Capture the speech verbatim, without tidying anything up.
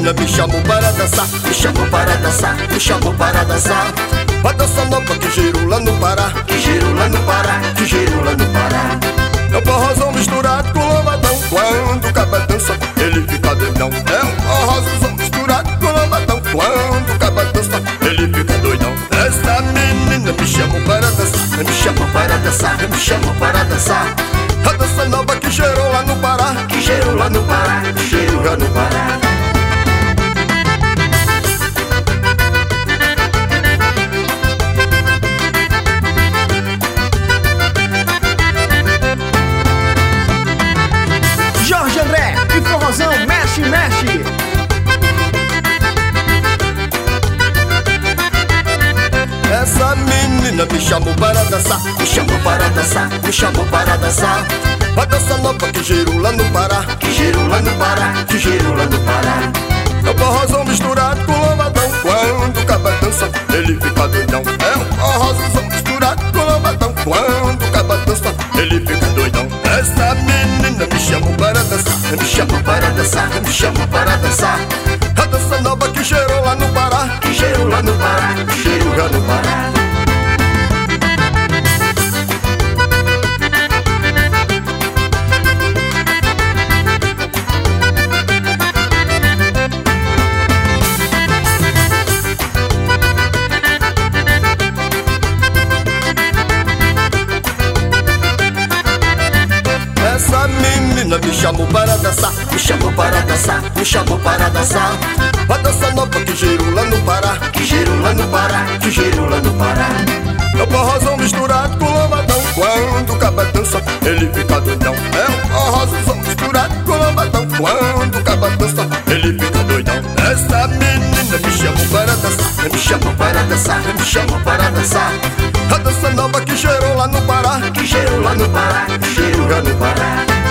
menina me chamou para dançar, me chamou para dançar, me chamou para dançar. A dança nova que girou lá no Pará, que girou lá no Pará, que girou lá no Pará. É um forrozão misturado com lambadão. Quando acaba a dança, ele fica doidão. É um forrozão misturado com lambadão. Quando acaba a dança, ele fica doidão. Essa menina me chamou para dançar, me chamou para dançar, me chamou para dançar. A dança nova que gerou lá no Pará, que gerou lá no Pará, que gerou lá no Pará. Jorge André e forrozão mexe, mexe. Essa menina me chamou para dançar, me chamou para dançar, me chamou para dançar. A dança nova que girou lá no Pará, que girou lá no Pará, que girou lá no Pará. É um forrozão misturado com lambadão. Quando acaba a dança, ele fica doidão. É um forrozão misturado com lambadão. Quando acaba a dança, ele fica doidão. Essa menina me chamou para dançar, me chamou para dançar, me chamou para dançar. A dança nova que gerou lá no Pará, que gerou lá no Pará, que gerou lá no Pará. Essa menina me chamou para dançar, me chamou para dançar, me chamou para dançar. A dança nova que girou lá no Pará, que girou lá no Pará, que girou lá no Pará. É um forrozão misturado com lambadão. Quando acaba a dança, ele fica doidão. É um forrozão misturado com lambadão. Quando acaba a dança, ele fica doidão. Essa menina me chamou para dançar, me chamou para dançar, me chamou para dançar. A dança nova que gerou lá no Pará, que gerou lá no Pará, que gerou lá no Pará.